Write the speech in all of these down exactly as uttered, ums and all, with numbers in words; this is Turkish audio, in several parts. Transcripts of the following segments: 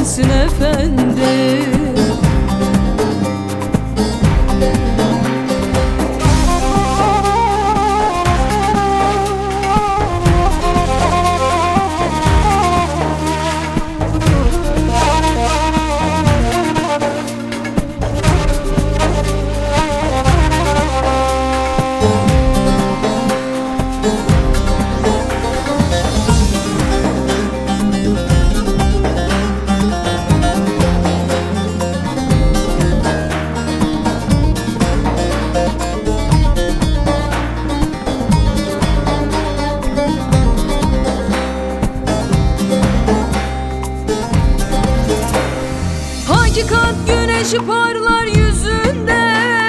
sensin efendim. Hakikat güneşi parlar yüzünde,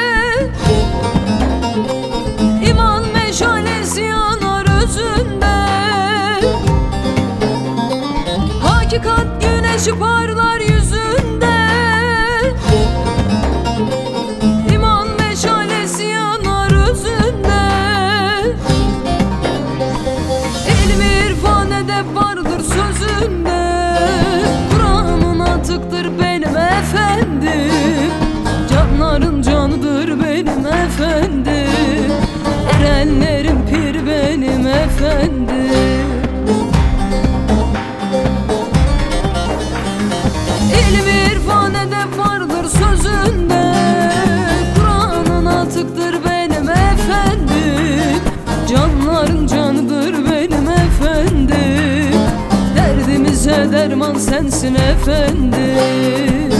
İman meşalesi yanar özünde. Hakikat güneşi parlar yüzünde, İman meşalesi yanar özünde. İlmi irfan edep vardır sözünde, Kur'an'ın atıktır benim efendim. Canların canıdır benim efendim. Erenlerin pir benim efendim. İlmi irfan edep vardır sözünde, Kur'an'ın atıktır benim efendim. Canların canıdır benim efendim. Derdimize derman sensin efendim.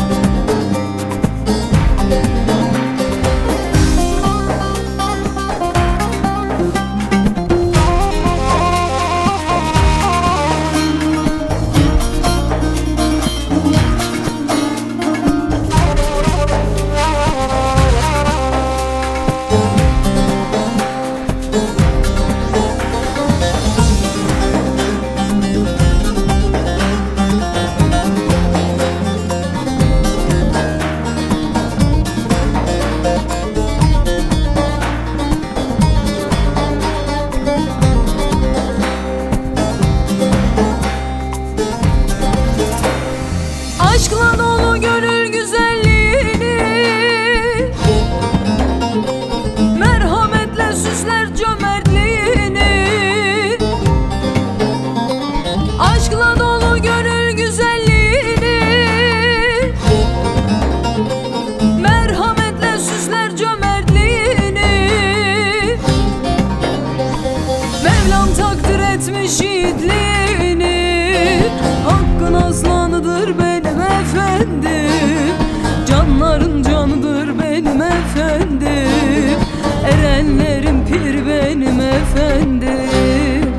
Aşkla dolu gönül güzelliğini, merhametle süsler cömertliğini. Aşkla dolu gönül güzelliğini, merhametle süsler cömertliğini. Mevlam takdir etmiş yiğitliğini, hakkın aslanıdır benim efendim. Canların canıdır benim efendim. Erenlerin pir benim efendim.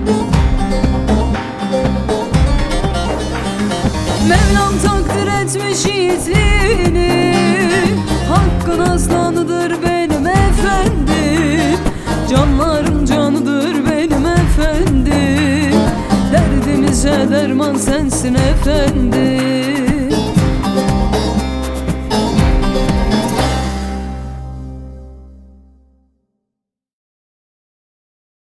Mevlam takdir etmiş yiğitliğini, hakkın aslanıdır benim efendim. Canların canıdır benim efendim. Derdimize derman sensin efendim.